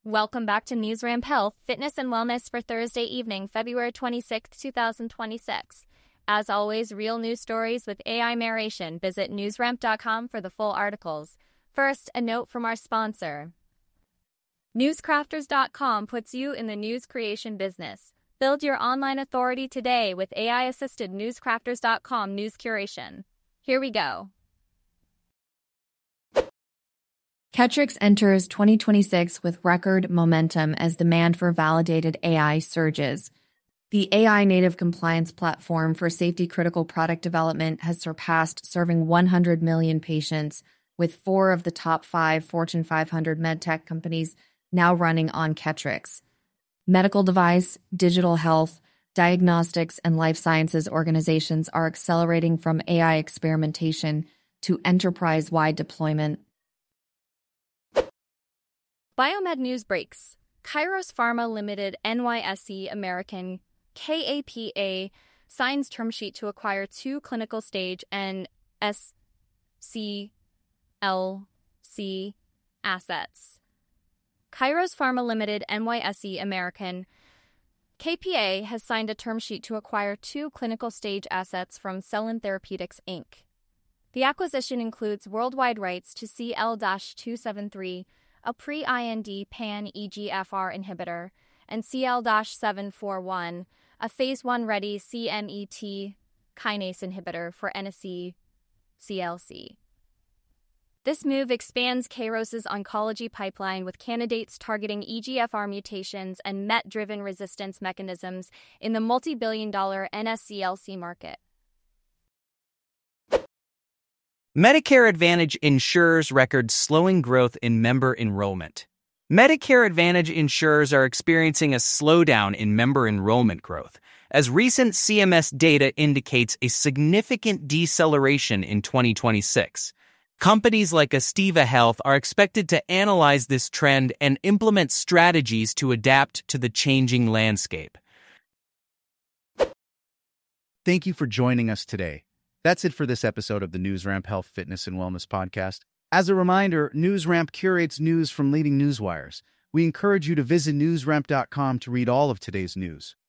Welcome back to NewsRamp Health, Fitness and Wellness for Thursday evening, February 26, 2026. As always, real news stories with AI narration. Visit newsramp.com for the full articles. First, a note from our sponsor. Newscrafters.com puts you in the news creation business. Build your online authority today with AI-assisted Newscrafters.com news curation. Here we go. Ketrix enters 2026 with record momentum as demand for validated AI surges. The AI-native compliance platform for safety-critical product development has surpassed serving 100 million patients, with 4 of the top 5 Fortune 500 medtech companies now running on Ketrix. Medical device, digital health, diagnostics, and life sciences organizations are accelerating from AI experimentation to enterprise-wide deployment. Biomed News Breaks. Kairos Pharma Limited NYSE American KAPA signs term sheet to acquire 2 clinical stage and SCLC assets. Kairos Pharma Limited NYSE American KPA has signed a term sheet to acquire 2 clinical stage assets from Cellin Therapeutics, Inc. The acquisition includes worldwide rights to CL-273, a pre-IND pan-EGFR inhibitor, and CL-741, a phase 1-ready CMET kinase inhibitor for NSCLC. This move expands Kairos's oncology pipeline with candidates targeting EGFR mutations and MET-driven resistance mechanisms in the multi-billion-dollar NSCLC market. Medicare Advantage insurers record slowing growth in member enrollment. Medicare Advantage insurers are experiencing a slowdown in member enrollment growth, as recent CMS data indicates a significant deceleration in 2026. Companies like Estiva Health are expected to analyze this trend and implement strategies to adapt to the changing landscape. Thank you for joining us today. That's it for this episode of the NewsRamp Health, Fitness, and Wellness podcast. As a reminder, NewsRamp curates news from leading newswires. We encourage you to visit newsramp.com to read all of today's news.